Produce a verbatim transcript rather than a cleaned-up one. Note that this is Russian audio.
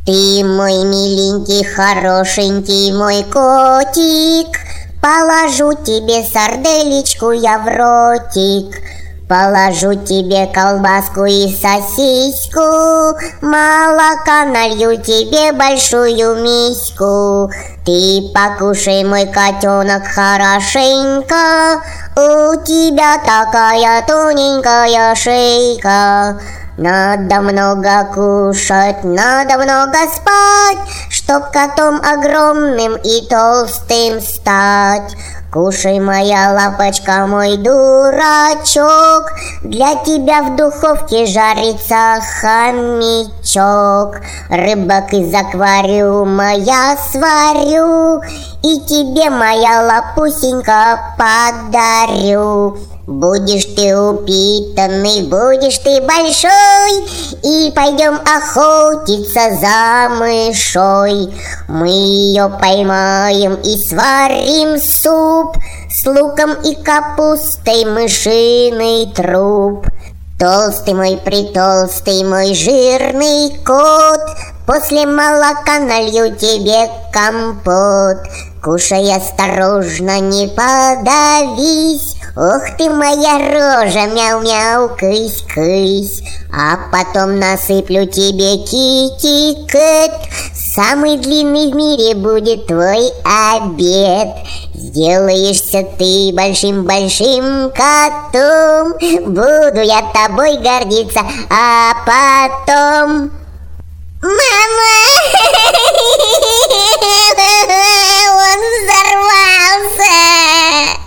Ты мой миленький, хорошенький мой котик, положу тебе сарделечку я в ротик, положу тебе колбаску и сосиску, молока налью тебе большую миську. Ты покушай, мой котенок, хорошенько, у тебя такая тоненькая шейка. Надо много кушать, надо много спать, чтоб котом огромным и толстым стать. Кушай, моя лапочка, мой дурачок, для тебя в духовке жарится хомячок. Рыбок из аквариума я сварю и тебе, моя лапусенька, подарю. Будешь ты упитанный, будешь ты большой, и пойдем охотиться за мышой. Мы ее поймаем и сварим суп с луком и капустой, мышиный труп. Толстый мой, притолстый мой жирный кот, после молока налью тебе компот. Кушай осторожно, не подавись, ох ты моя рожа, мяу-мяу, кысь-кысь. А потом насыплю тебе китикет, самый длинный в мире будет твой обед. Сделаешься ты большим-большим котом, буду я тобой гордиться, а потом... Мама! Он взорвался!